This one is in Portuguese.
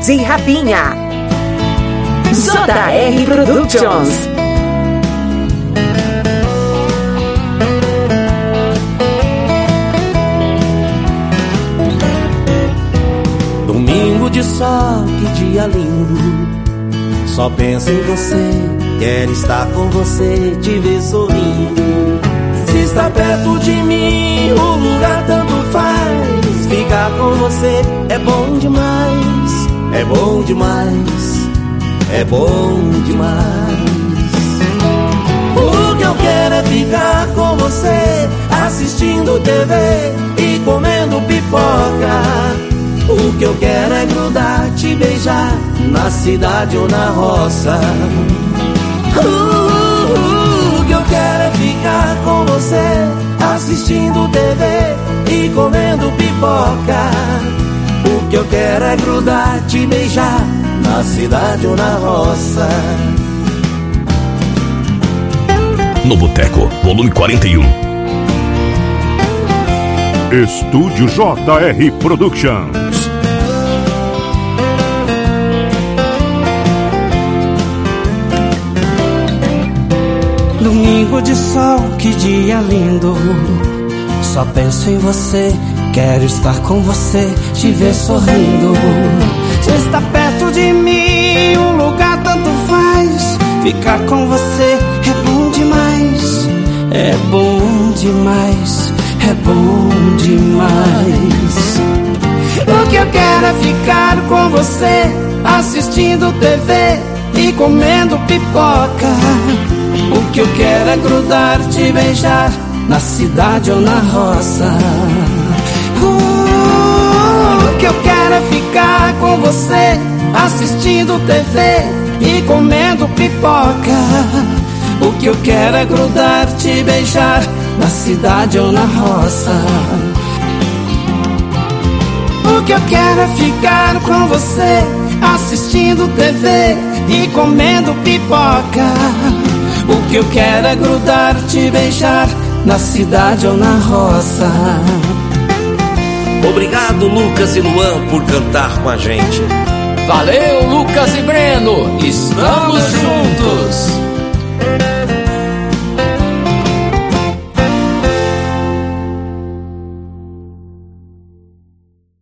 Lucas e Rafinha. JR Productions. Domingo de sol, que dia lindo. Só penso em você, quero estar com você, te ver sorrindo. Se está perto de mim, o lugar tanto faz. Ficar com você é bom demais, é bom demais, é bom demais. O que eu quero é ficar com você, assistindo TV e comendo pipoca. O que eu quero é grudar, te beijar, na cidade ou na roça. O que eu quero é ficar com você, assistindo TV e comendo pipoca. O que eu quero é grudar, te beijar, na cidade ou na roça. No Boteco, volume 41. Estúdio JR Productions. Domingo de sol, que dia lindo. Só penso em você, quero estar com você, te ver sorrindo. Você está perto de mim, um lugar tanto faz. Ficar com você é bom demais, é bom demais, é bom demais. O que eu quero é ficar com você, assistindo TV e comendo pipoca. O que eu quero é grudar, te beijar, na cidade ou na roça. O que eu quero é ficar com você, assistindo TV e comendo pipoca. O que eu quero é grudar, te beijar, na cidade ou na roça. O que eu quero é ficar com você, assistindo TV e comendo pipoca. O que eu quero é grudar, te beijar, na cidade ou na roça. Obrigado, Lucas e Luan, por cantar com a gente. Valeu, Lucas e Breno, estamos juntos.